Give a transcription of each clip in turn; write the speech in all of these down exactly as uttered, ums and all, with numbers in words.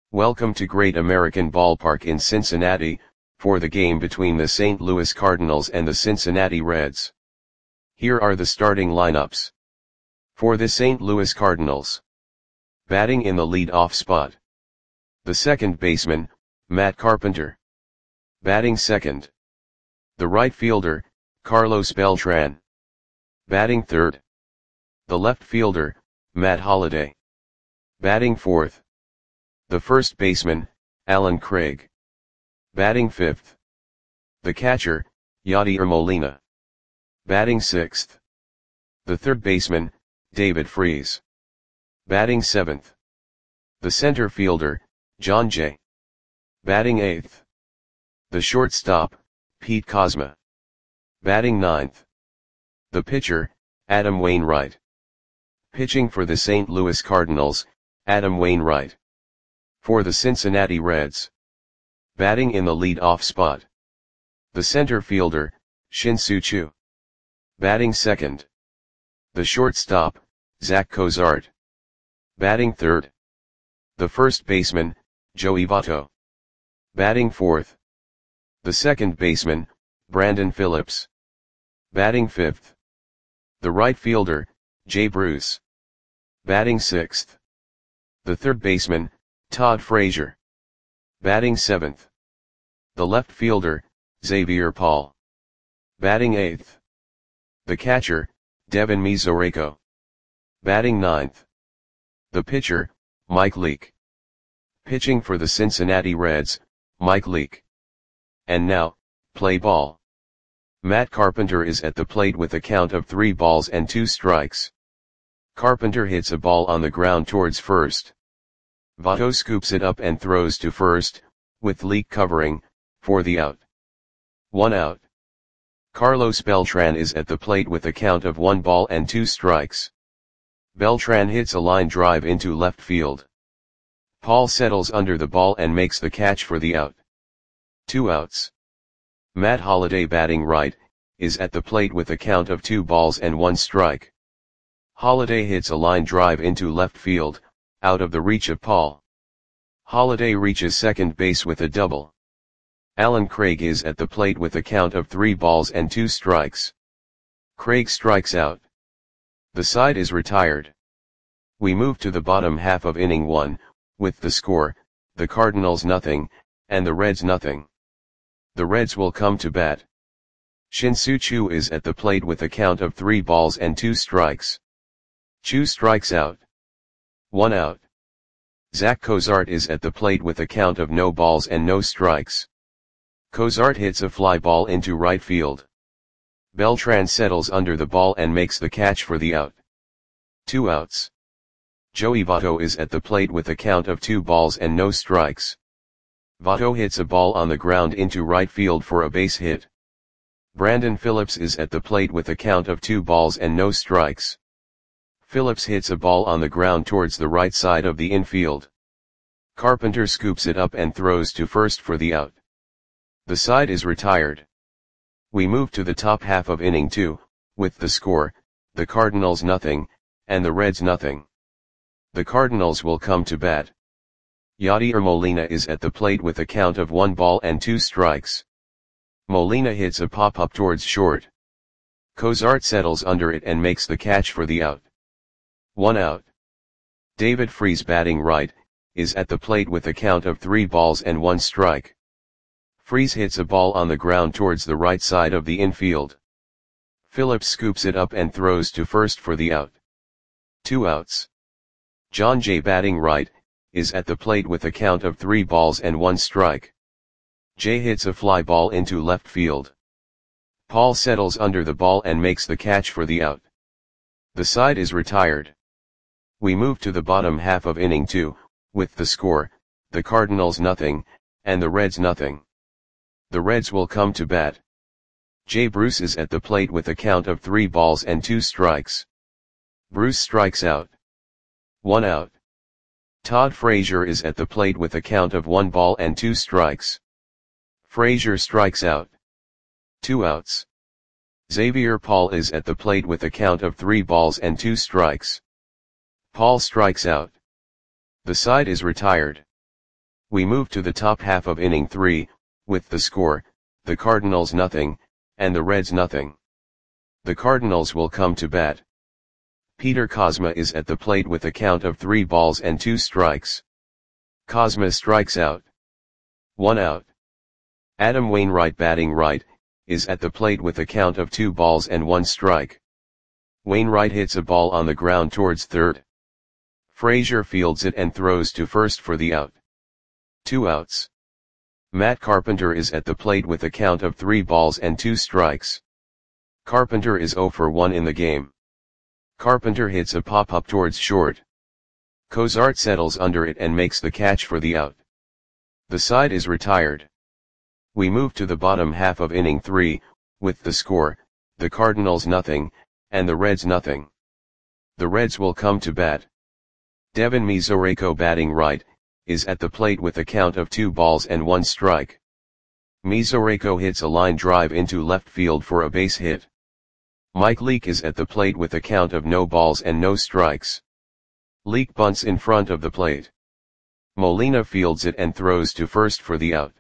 Welcome to Great American Ballpark in Cincinnati, for the game between the Saint Louis Cardinals and the Cincinnati Reds. Here are the starting lineups. For the Saint Louis Cardinals. Batting in the lead-off spot. The second baseman, Matt Carpenter. Batting second. The right fielder, Carlos Beltran. Batting third. The left fielder, Matt Holliday. Batting fourth. The first baseman, Alan Craig. Batting fifth. The catcher, Yadier Molina. Batting sixth. The third baseman, David Freese. Batting seventh. The center fielder, Jon Jay. Batting eighth. The shortstop, Pete Kozma. Batting ninth. The pitcher, Adam Wainwright. Pitching for the Saint Louis Cardinals, Adam Wainwright. For the Cincinnati Reds. Batting in the lead-off spot. The center fielder, Shin-Soo Choo. Batting second. The shortstop, Zach Cozart. Batting third. The first baseman, Joey Votto. Batting fourth. The second baseman, Brandon Phillips. Batting fifth. The right fielder, Jay Bruce. Batting sixth. The third baseman, Todd Frazier. Batting seventh. The left fielder, Xavier Paul. Batting eighth. The catcher, Devin Mesoraco. Batting ninth. The pitcher, Mike Leake. Pitching for the Cincinnati Reds, Mike Leake. And now, play ball. Matt Carpenter is at the plate with a count of three balls and two strikes. Carpenter hits a ball on the ground towards first. Votto scoops it up and throws to first, with Leake covering, for the out. One out. Carlos Beltran is at the plate with a count of one ball and two strikes. Beltran hits a line drive into left field. Paul settles under the ball and makes the catch for the out. Two outs. Matt Holliday, batting right, is at the plate with a count of two balls and one strike. Holliday hits a line drive into left field, out of the reach of Paul. Holliday reaches second base with a double. Alan Craig is at the plate with a count of three balls and two strikes. Craig strikes out. The side is retired. We move to the bottom half of inning one, with the score, the Cardinals nothing, and the Reds nothing. The Reds will come to bat. Shin-Soo Choo is at the plate with a count of three balls and two strikes. Choo strikes out. One out. Zach Cozart is at the plate with a count of no balls and no strikes. Cozart hits a fly ball into right field. Beltran settles under the ball and makes the catch for the out. Two outs. Joey Votto is at the plate with a count of two balls and no strikes. Votto hits a ball on the ground into right field for a base hit. Brandon Phillips is at the plate with a count of two balls and no strikes. Phillips hits a ball on the ground towards the right side of the infield. Carpenter scoops it up and throws to first for the out. The side is retired. We move to the top half of inning two, with the score, the Cardinals nothing, and the Reds nothing. The Cardinals will come to bat. Yadier Molina is at the plate with a count of one ball and two strikes. Molina hits a pop-up towards short. Cozart settles under it and makes the catch for the out. One out. David Freese, batting right, is at the plate with a count of three balls and one strike. Freese hits a ball on the ground towards the right side of the infield. Phillips scoops it up and throws to first for the out. Two outs. Jon Jay, batting right, is at the plate with a count of three balls and one strike. Jay hits a fly ball into left field. Paul settles under the ball and makes the catch for the out. The side is retired. We move to the bottom half of inning two, with the score, the Cardinals nothing, and the Reds nothing. The Reds will come to bat. Jay Bruce is at the plate with a count of three balls and two strikes. Bruce strikes out. One out. Todd Frazier is at the plate with a count of one ball and two strikes. Frazier strikes out. Two outs. Xavier Paul is at the plate with a count of three balls and two strikes. Paul strikes out. The side is retired. We move to the top half of inning three, with the score, the Cardinals nothing, and the Reds nothing. The Cardinals will come to bat. Peter Kozma is at the plate with a count of three balls and two strikes. Kozma strikes out. One out. Adam Wainwright, batting right, is at the plate with a count of two balls and one strike. Wainwright hits a ball on the ground towards third. Frazier fields it and throws to first for the out. Two outs. Matt Carpenter is at the plate with a count of three balls and two strikes. Carpenter is zero for one in the game. Carpenter hits a pop-up towards short. Cozart settles under it and makes the catch for the out. The side is retired. We move to the bottom half of inning three, with the score, the Cardinals nothing, and the Reds nothing. The Reds will come to bat. Devin Mesoraco, batting right, is at the plate with a count of two balls and one strike. Mesoraco hits a line drive into left field for a base hit. Mike Leake is at the plate with a count of no balls and no strikes. Leake bunts in front of the plate. Molina fields it and throws to first for the out.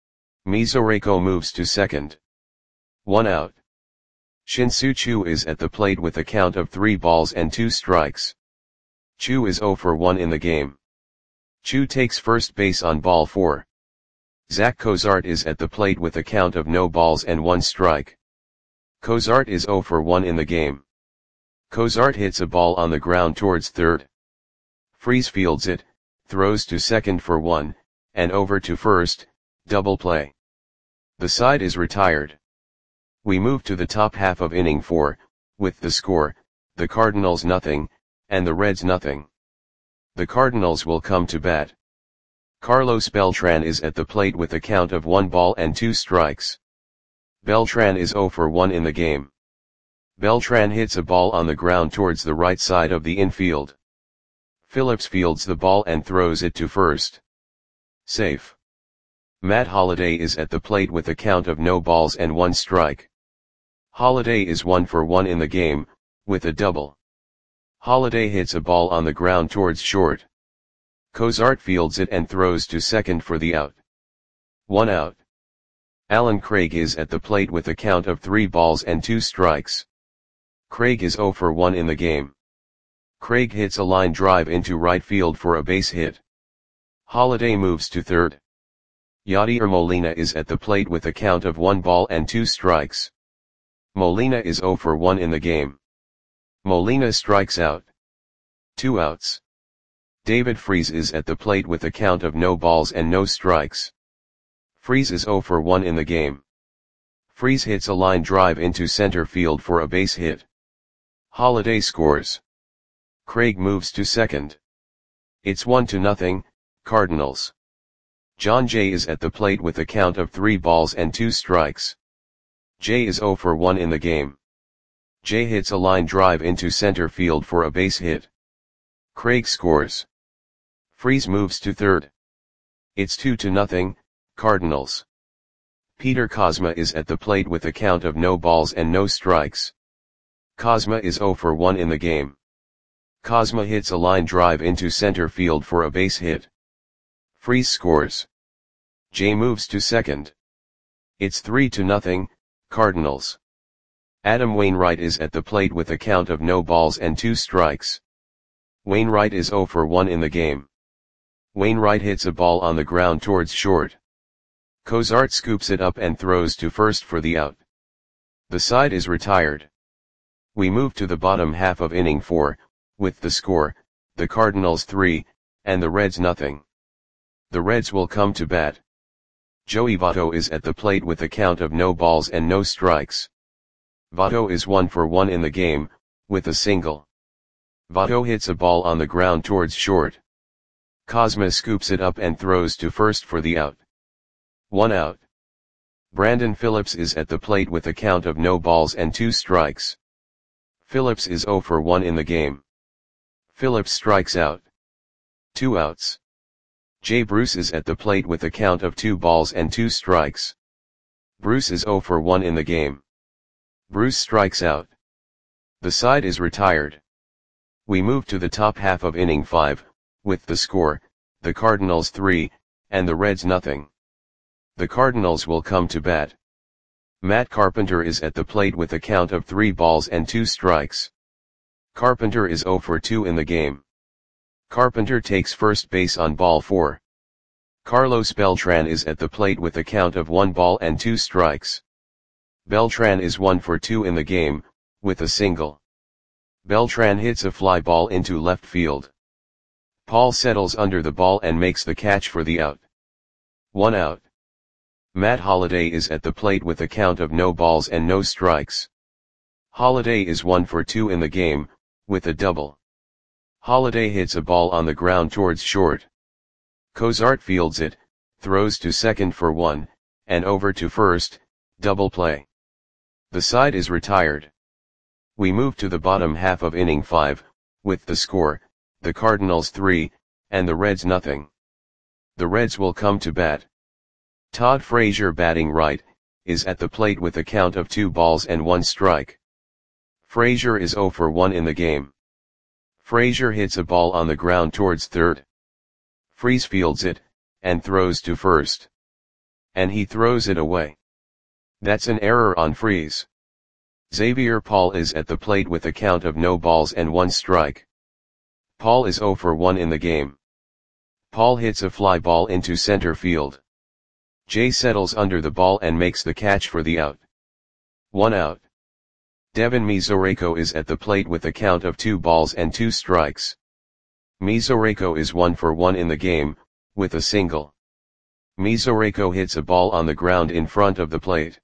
Mesoraco moves to second. One out. Shin-Soo Choo is at the plate with a count of three balls and two strikes. Choo is zero for one in the game. Choo takes first base on ball four. Zach Cozart is at the plate with a count of no balls and one strike. Cozart is zero for one in the game. Cozart hits a ball on the ground towards third. Freese fields it, throws to second for one, and over to first, double play. The side is retired. We move to the top half of inning four, with the score, the Cardinals nothing, and the Reds nothing. The Cardinals will come to bat. Carlos Beltran is at the plate with a count of one ball and two strikes. Beltran is zero for one in the game. Beltran hits a ball on the ground towards the right side of the infield. Phillips fields the ball and throws it to first. Safe. Matt Holliday is at the plate with a count of no balls and one strike. Holliday is one for one in the game, with a double. Holliday hits a ball on the ground towards short. Cozart fields it and throws to second for the out. One out. Alan Craig is at the plate with a count of three balls and two strikes. Craig is zero for one in the game. Craig hits a line drive into right field for a base hit. Holliday moves to third. Yadier Molina is at the plate with a count of one ball and two strikes. Molina is zero for one in the game. Molina strikes out. Two outs. David Freese is at the plate with a count of no balls and no strikes. Freese is zero for one in the game. Freese hits a line drive into center field for a base hit. Holliday scores. Craig moves to second. It's one to nothing, Cardinals. John Jay is at the plate with a count of three balls and two strikes. Jay is zero for one in the game. Jay hits a line drive into center field for a base hit. Craig scores. Freese moves to third. It's two to nothing, Cardinals. Peter Kozma is at the plate with a count of no balls and no strikes. Kozma is zero for one in the game. Kozma hits a line drive into center field for a base hit. Freese scores. Jay moves to second. It's three to nothing, Cardinals. Adam Wainwright is at the plate with a count of no balls and two strikes. Wainwright is zero for one in the game. Wainwright hits a ball on the ground towards short. Cozart scoops it up and throws to first for the out. The side is retired. We move to the bottom half of inning four, with the score, the Cardinals three, and the Reds nothing. The Reds will come to bat. Joey Votto is at the plate with a count of no balls and no strikes. Votto is one for one in the game, with a single. Votto hits a ball on the ground towards short. Kozma scoops it up and throws to first for the out. One out. Brandon Phillips is at the plate with a count of no balls and two strikes. Phillips is zero for one in the game. Phillips strikes out. Two outs. Jay Bruce is at the plate with a count of two balls and two strikes. Bruce is zero for one in the game. Bruce strikes out. The side is retired. We move to the top half of inning five, with the score, the Cardinals three, and the Reds nothing. The Cardinals will come to bat. Matt Carpenter is at the plate with a count of three balls and two strikes. Carpenter is zero for two in the game. Carpenter takes first base on ball four. Carlos Beltran is at the plate with a count of one ball and two strikes. Beltran is one for two in the game, with a single. Beltran hits a fly ball into left field. Paul settles under the ball and makes the catch for the out. One out. Matt Holliday is at the plate with a count of no balls and no strikes. Holliday is one for two in the game, with a double. Holliday hits a ball on the ground towards short. Cozart fields it, throws to second for one, and over to first, double play. The side is retired. We move to the bottom half of inning five, with the score, the Cardinals three, and the Reds nothing. The Reds will come to bat. Todd Frazier, batting right, is at the plate with a count of two balls and one strike. Frazier is zero for one in the game. Frazier hits a ball on the ground towards third. Freese fields it, and throws to first. And he throws it away. That's an error on Freese. Xavier Paul is at the plate with a count of no balls and one strike. Paul is zero for one in the game. Paul hits a fly ball into center field. Jay settles under the ball and makes the catch for the out. One out. Devin Mesoraco is at the plate with a count of two balls and two strikes. Mesoraco is one for one in the game, with a single. Mesoraco hits a ball on the ground in front of the plate.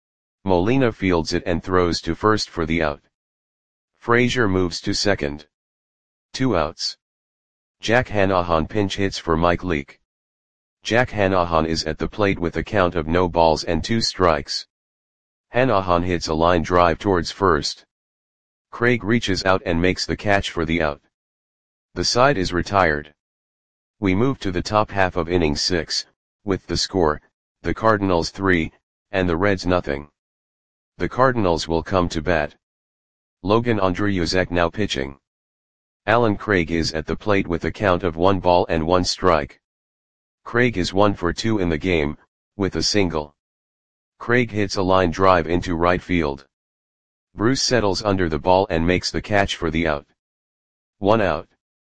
Molina fields it and throws to first for the out. Frazier moves to second. Two outs. Jack Hanahan pinch hits for Mike Leake. Jack Hanahan is at the plate with a count of no balls and two strikes. Hanahan hits a line drive towards first. Craig reaches out and makes the catch for the out. The side is retired. We move to the top half of inning six, with the score, the Cardinals three, and the Reds nothing. The Cardinals will come to bat. Logan Andreyuzek now pitching. Alan Craig is at the plate with a count of one ball and one strike. Craig is one for two in the game, with a single. Craig hits a line drive into right field. Bruce settles under the ball and makes the catch for the out. One out.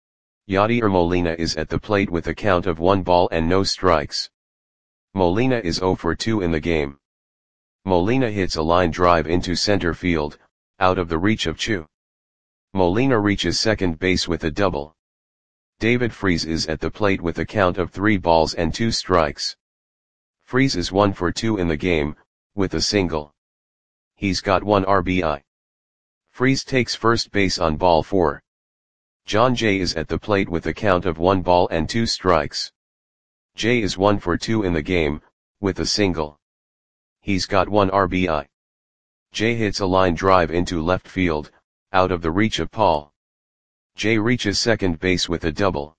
Yadier Molina is at the plate with a count of one ball and no strikes. Molina is zero for two in the game. Molina hits a line drive into center field, out of the reach of Chu. Molina reaches second base with a double. David Freese is at the plate with a count of three balls and two strikes. Freese is one for two in the game, with a single. He's got one R B I. Freese takes first base on ball four. John Jay is at the plate with a count of one ball and two strikes. Jay is one for two in the game, with a single. He's got one R B I. Jay hits a line drive into left field, out of the reach of Paul. Jay reaches second base with a double.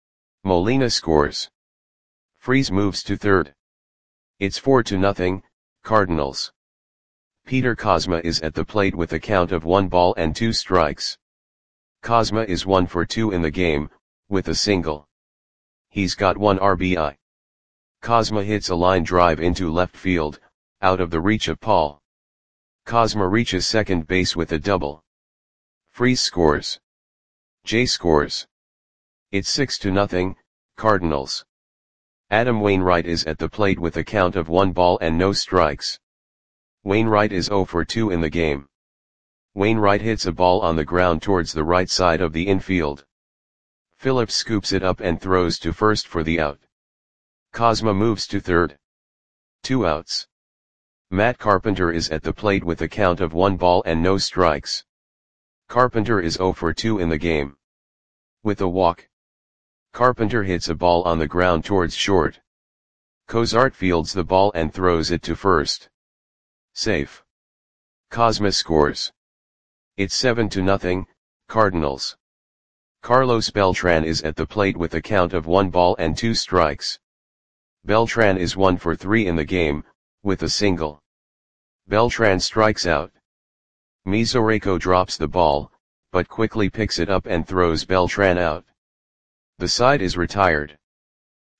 Molina scores. Freese moves to third. It's four to nothing, Cardinals. Peter Kozma is at the plate with a count of one ball and two strikes. Kozma is one for two in the game, with a single. He's got one R B I. Kozma hits a line drive into left field, out of the reach of Paul. Kozma reaches second base with a double. Freese scores. Jay scores. It's six to nothing, Cardinals. Adam Wainwright is at the plate with a count of one ball and no strikes. Wainwright is zero for two in the game. Wainwright hits a ball on the ground towards the right side of the infield. Phillips scoops it up and throws to first for the out. Kozma moves to third. Two outs. Matt Carpenter is at the plate with a count of one ball and no strikes. Carpenter is zero for two in the game. With a walk. Carpenter hits a ball on the ground towards short. Cozart fields the ball and throws it to first. Safe. Kozma scores. It's seven to nothing, Cardinals. Carlos Beltran is at the plate with a count of one ball and two strikes. Beltran is one for three in the game, with a single. Beltran strikes out. Mesoraco drops the ball, but quickly picks it up and throws Beltran out. The side is retired.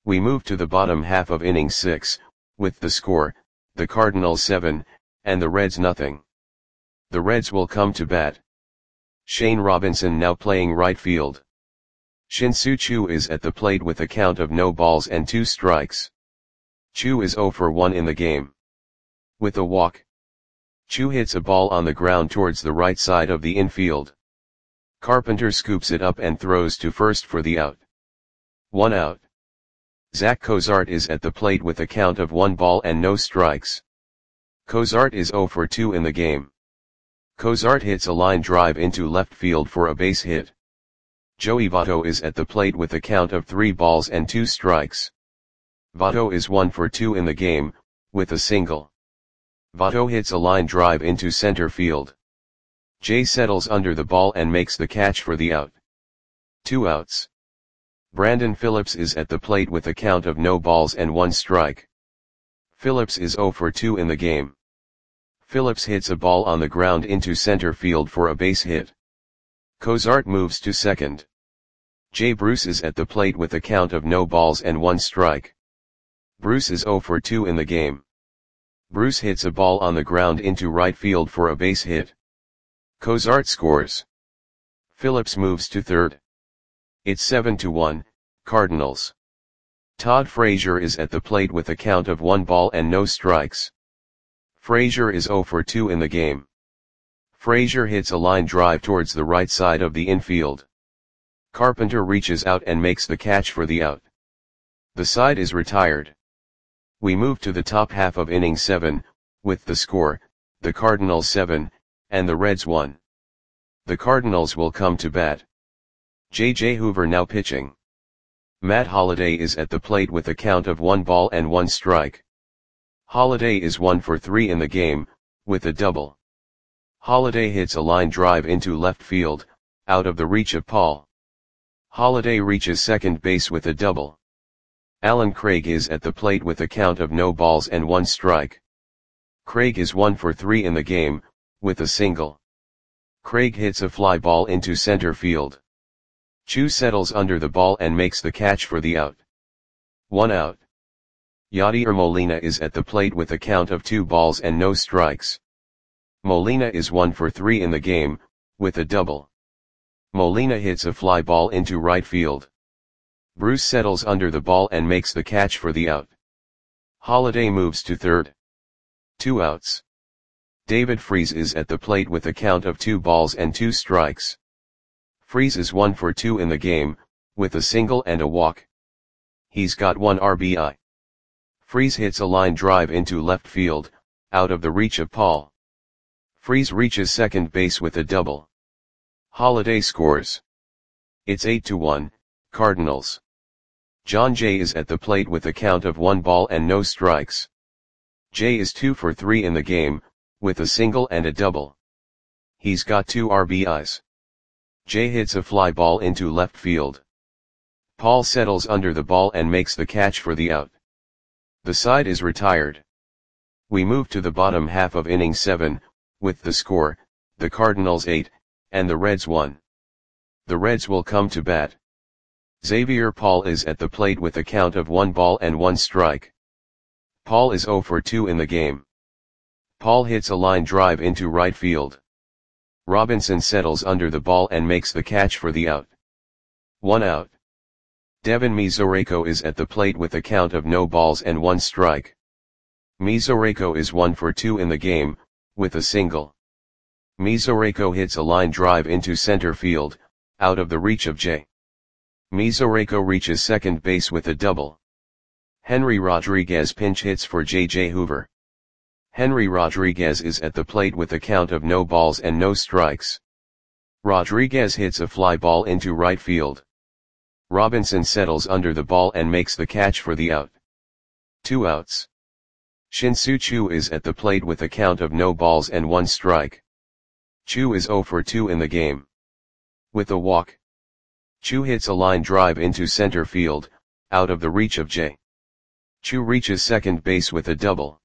We move to the bottom half of inning six, with the score, the Cardinals seven, and the Reds nothing. The Reds will come to bat. Shane Robinson now playing right field. Shin-Soo Choo is at the plate with a count of no balls and two strikes. Choo is zero for one in the game. With a walk, Choo hits a ball on the ground towards the right side of the infield. Carpenter scoops it up and throws to first for the out. One out. Zach Cozart is at the plate with a count of one ball and no strikes. Cozart is zero for two in the game. Cozart hits a line drive into left field for a base hit. Joey Votto is at the plate with a count of three balls and two strikes. Votto is one for two in the game, with a single. Votto hits a line drive into center field. Jay settles under the ball and makes the catch for the out. Two outs. Brandon Phillips is at the plate with a count of no balls and one strike. Phillips is zero for two in the game. Phillips hits a ball on the ground into center field for a base hit. Cozart moves to second. Jay Bruce is at the plate with a count of no balls and one strike. Bruce is zero for two in the game. Bruce hits a ball on the ground into right field for a base hit. Cozart scores. Phillips moves to third. It's seven to one, Cardinals. Todd Frazier is at the plate with a count of one ball and no strikes. Frazier is zero for two in the game. Frazier hits a line drive towards the right side of the infield. Carpenter reaches out and makes the catch for the out. The side is retired. We move to the top half of inning seven, with the score, the Cardinals seven, and the Reds one. The Cardinals will come to bat. J J Hoover now pitching. Matt Holliday is at the plate with a count of one ball and one strike. Holliday is one for three in the game, with a double. Holliday hits a line drive into left field, out of the reach of Paul. Holliday reaches second base with a double. Alan Craig is at the plate with a count of no balls and one strike. Craig is one for three in the game, with a single. Craig hits a fly ball into center field. Choo settles under the ball and makes the catch for the out. One out. Yadier Molina is at the plate with a count of two balls and no strikes. Molina is one for three in the game, with a double. Molina hits a fly ball into right field. Bruce settles under the ball and makes the catch for the out. Holliday moves to third. Two outs. David Freese is at the plate with a count of two balls and two strikes. Freese is one for two in the game, with a single and a walk. He's got one R B I. Freese hits a line drive into left field, out of the reach of Paul. Freese reaches second base with a double. Holliday scores. It's eight to one, Cardinals. John Jay is at the plate with a count of one ball and no strikes. Jay is two for three in the game, with a single and a double. He's got two R B Is. Jay hits a fly ball into left field. Paul settles under the ball and makes the catch for the out. The side is retired. We move to the bottom half of inning seven, with the score, the Cardinals eight, and the Reds one. The Reds will come to bat. Xavier Paul is at the plate with a count of one ball and one strike. Paul is zero for two in the game. Paul hits a line drive into right field. Robinson settles under the ball and makes the catch for the out. One out. Devin Mesoraco is at the plate with a count of no balls and one strike. Mesoraco is one for two in the game, with a single. Mesoraco hits a line drive into center field, out of the reach of Jay. Mesoraco reaches second base with a double. Henry Rodriguez pinch hits for J J Hoover. Henry Rodriguez is at the plate with a count of no balls and no strikes. Rodriguez hits a fly ball into right field. Robinson settles under the ball and makes the catch for the out. Two outs. Shin-Soo Choo is at the plate with a count of no balls and one strike. Choo is zero for two in the game. With a walk, Choo hits a line drive into center field, out of the reach of Jay. Choo reaches second base with a double.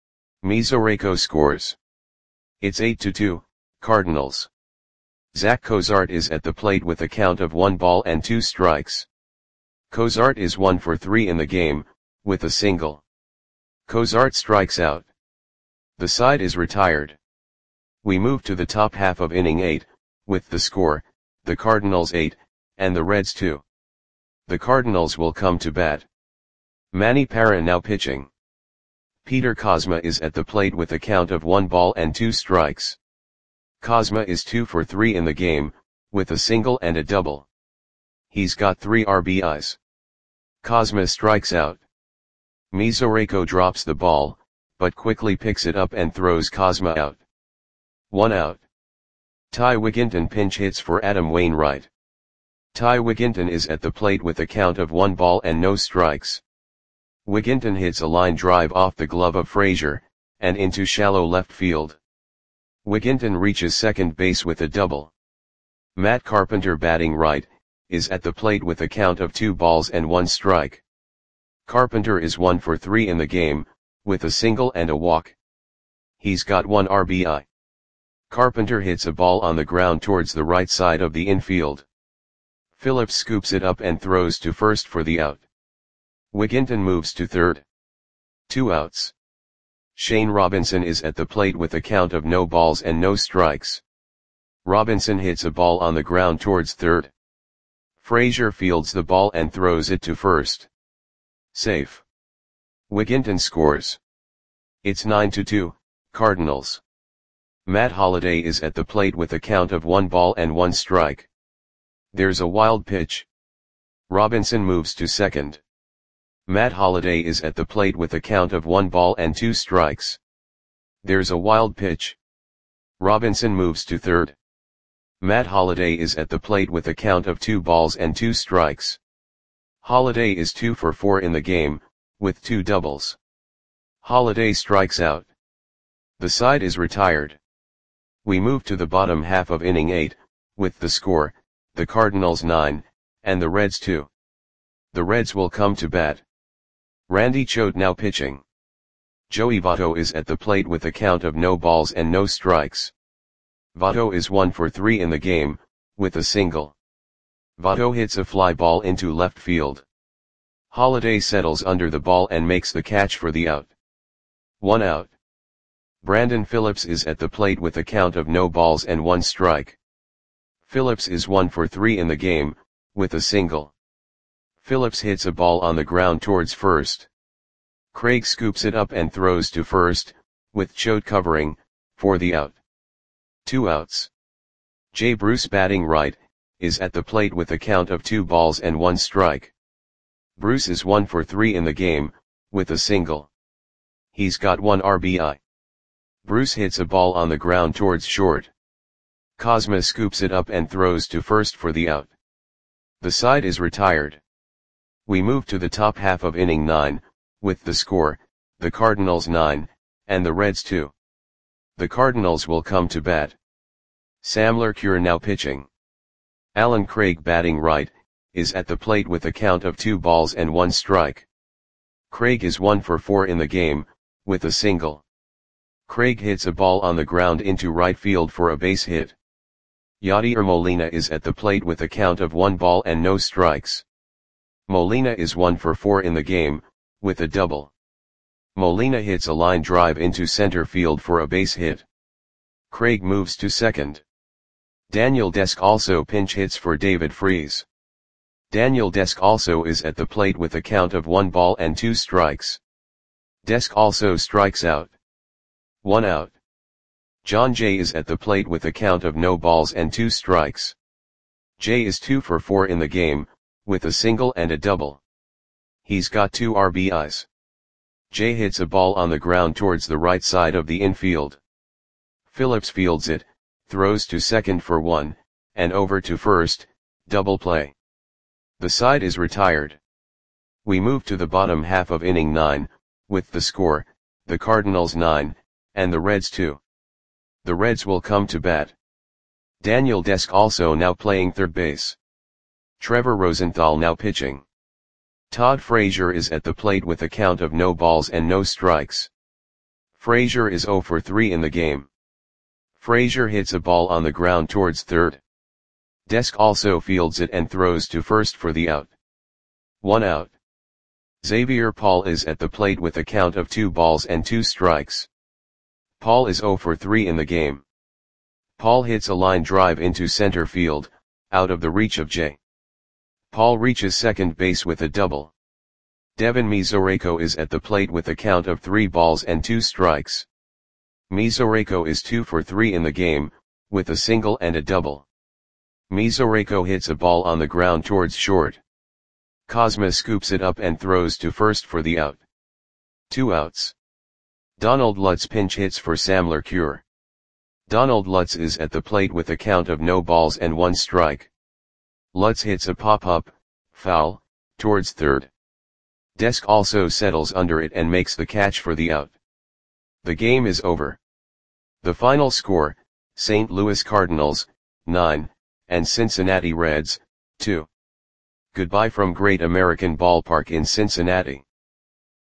Mesoraco scores. It's eight to two, Cardinals. Zach Cozart is at the plate with a count of one ball and two strikes. Cozart is one for three in the game, with a single. Cozart strikes out. The side is retired. We move to the top half of inning eight, with the score, the Cardinals eight, and the Reds two. The Cardinals will come to bat. Manny Parra now pitching. Peter Kozma is at the plate with a count of one ball and two strikes. Kozma is two for three in the game, with a single and a double. He's got three R B Is. Kozma strikes out. Mesoraco drops the ball, but quickly picks it up and throws Kozma out. One out. Ty Wigginton pinch hits for Adam Wainwright. Ty Wigginton is at the plate with a count of one ball and no strikes. Wigginton hits a line drive off the glove of Frazier, and into shallow left field. Wigginton reaches second base with a double. Matt Carpenter batting right, is at the plate with a count of two balls and one strike. Carpenter is one for three in the game, with a single and a walk. He's got one R B I. Carpenter hits a ball on the ground towards the right side of the infield. Phillips scoops it up and throws to first for the out. Wigginton moves to third. Two outs. Shane Robinson is at the plate with a count of no balls and no strikes. Robinson hits a ball on the ground towards third. Frazier fields the ball and throws it to first. Safe. Wigginton scores. It's nine to two, Cardinals. Matt Holliday is at the plate with a count of one ball and one strike. There's a wild pitch. Robinson moves to second. Matt Holliday is at the plate with a count of one ball and two strikes. There's a wild pitch. Robinson moves to third. Matt Holliday is at the plate with a count of two balls and two strikes. Holliday is two for four in the game, with two doubles. Holliday strikes out. The side is retired. We move to the bottom half of inning eight, with the score, the Cardinals nine, and the Reds two. The Reds will come to bat. Randy Choate now pitching. Joey Votto is at the plate with a count of no balls and no strikes. Votto is one for three in the game, with a single. Votto hits a fly ball into left field. Holliday settles under the ball and makes the catch for the out. One out. Brandon Phillips is at the plate with a count of no balls and one strike. Phillips is one for three in the game, with a single. Phillips hits a ball on the ground towards first. Craig scoops it up and throws to first, with Choate covering, for the out. Two outs. Jay Bruce batting right, is at the plate with a count of two balls and one strike. Bruce is one for three in the game, with a single. He's got one R B I. Bruce hits a ball on the ground towards short. Kozma scoops it up and throws to first for the out. The side is retired. We move to the top half of inning nine, with the score, the Cardinals nine, and the Reds two. The Cardinals will come to bat. Sam Lercure now pitching. Alan Craig batting right, is at the plate with a count of two balls and one strike. Craig is one for four in the game, with a single. Craig hits a ball on the ground into right field for a base hit. Yadier Molina is at the plate with a count of one ball and no strikes. Molina is one for four in the game, with a double. Molina hits a line drive into center field for a base hit. Craig moves to second. Daniel Desk also pinch hits for David Freese. Daniel Desk also is at the plate with a count of one ball and two strikes. Desk also strikes out. One out. John Jay is at the plate with a count of no balls and two strikes. Jay is two for four in the game, with a single and a double. He's got two R B Is. Jay hits a ball on the ground towards the right side of the infield. Phillips fields it, throws to second for one, and over to first, double play. The side is retired. We move to the bottom half of inning nine, with the score, the Cardinals nine, and the Reds two. The Reds will come to bat. Daniel Desk also now playing third base. Trevor Rosenthal now pitching. Todd Frazier is at the plate with a count of no balls and no strikes. Frazier is zero for three in the game. Frazier hits a ball on the ground towards third. Desk also fields it and throws to first for the out. one out. Xavier Paul is at the plate with a count of two balls and two strikes. Paul is zero for three in the game. Paul hits a line drive into center field, out of the reach of J. Paul reaches second base with a double. Devin Mesoraco is at the plate with a count of three balls and two strikes. Mesoraco is two for three in the game, with a single and a double. Mesoraco hits a ball on the ground towards short. Cosma scoops it up and throws to first for the out. Two outs. Donald Lutz pinch hits for Sam LeCure. Donald Lutz is at the plate with a count of no balls and one strike. Lutz hits a pop-up, foul, towards third. Desk also settles under it and makes the catch for the out. The game is over. The final score, Saint Louis Cardinals, nine, and Cincinnati Reds, two. Goodbye from Great American Ballpark in Cincinnati.